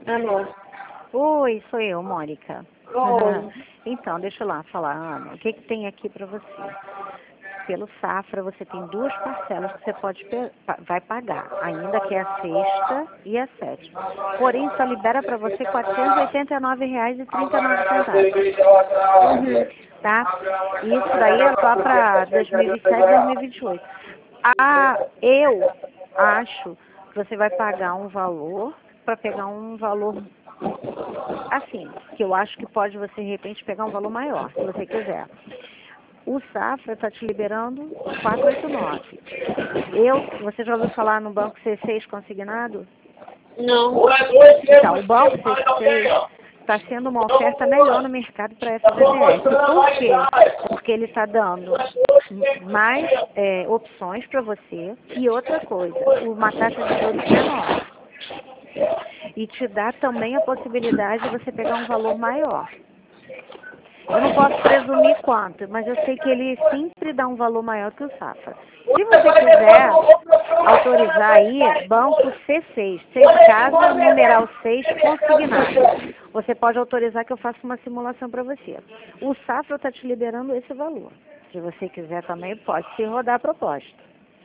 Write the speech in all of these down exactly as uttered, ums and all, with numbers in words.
Alô? Oi, sou eu, Mônica. Oi. Então, deixa eu lá falar, Ana. O que, que tem aqui para você? Pelo Safra, você tem duas parcelas que você pode pe- pa- vai pagar, ainda que é a sexta e a sétima. Porém, só libera para você quatrocentos e oitenta e nove reais e trinta e nove centavos. Uhum. Tá? Isso daí é lá para dois mil e vinte e sete, dois mil e vinte e oito. Ah, eu acho que você vai pagar um valor para pegar um valor assim, que eu acho que pode você de repente pegar um valor maior, se você quiser. O Safra está te liberando quatrocentos e oitenta e nove. Eu, você já ouviu falar no Banco C seis consignado? Não. Então, o Banco C seis está sendo uma oferta melhor no mercado para F G T S. Por quê? Porque ele está dando mais é, opções para você e outra coisa, uma taxa de juros menor. E te dá também a possibilidade de você pegar um valor maior. Eu não posso presumir quanto, mas eu sei que ele sempre dá um valor maior que o Safra. Se você quiser autorizar aí, banco C seis, C de casa, numeral seis, consignado. Você pode autorizar que eu faça uma simulação para você. O Safra está te liberando esse valor. Se você quiser também, pode se rodar a proposta.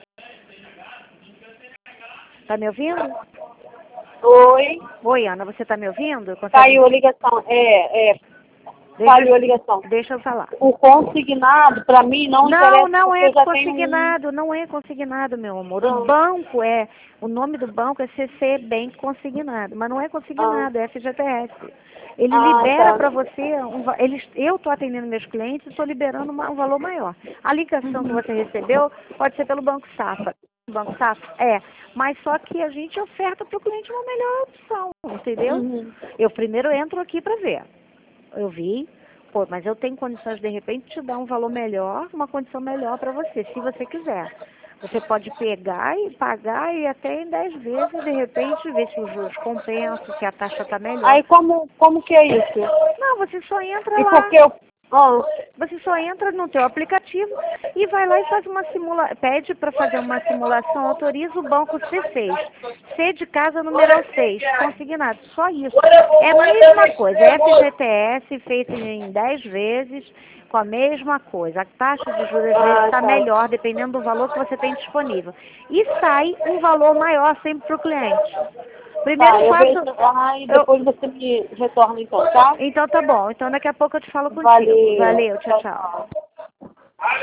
Tá me ouvindo? Oi. Oi, Ana, você tá me ouvindo? Consegue... Caiu a ligação. É, é. Deixa, Caiu a ligação. deixa eu falar. O consignado, para mim, não, Não, interessa não porque é eu já tenho um... consignado, não é consignado, meu amor. O Ah, banco é, o nome do banco é C C Bank Consignado, mas não é ah, consignado, é F G T S. Ele ah, libera tá. para você, um, va- eles, eu estou atendendo meus clientes e estou liberando uma- um valor maior. A ligação que Uhum. você recebeu pode ser pelo Banco Safra. Banco Safra? É, mas só que a gente oferta para o cliente uma melhor opção, entendeu? Uhum. Eu primeiro entro aqui para ver. Eu vi, pô, mas eu tenho condições de repente de te dar um valor melhor, uma condição melhor para você, se você quiser. Você pode pegar e pagar e até em dez vezes, de repente, ver se os juros compensam, se a taxa está melhor. Aí como, como que é isso? Não, você só entra E lá. porque eu... Ah, Você só entra no teu aplicativo e vai lá e faz uma simulação, pede para fazer uma simulação, autoriza o banco C seis, C de casa numeral seis, consignado, só isso. É a mesma coisa, é F G T S feito em dez vezes, com a mesma coisa. A taxa de juros às vezes ah, está tá. melhor, dependendo do valor que você tem disponível. E sai um valor maior sempre para o cliente. Primeiro Tá, eu eu faço... vejo lá e Eu, depois você me retorna então, tá? então tá bom, então daqui a pouco eu te falo contigo. Valeu. Valeu, tchau, Tchau, tchau. tchau.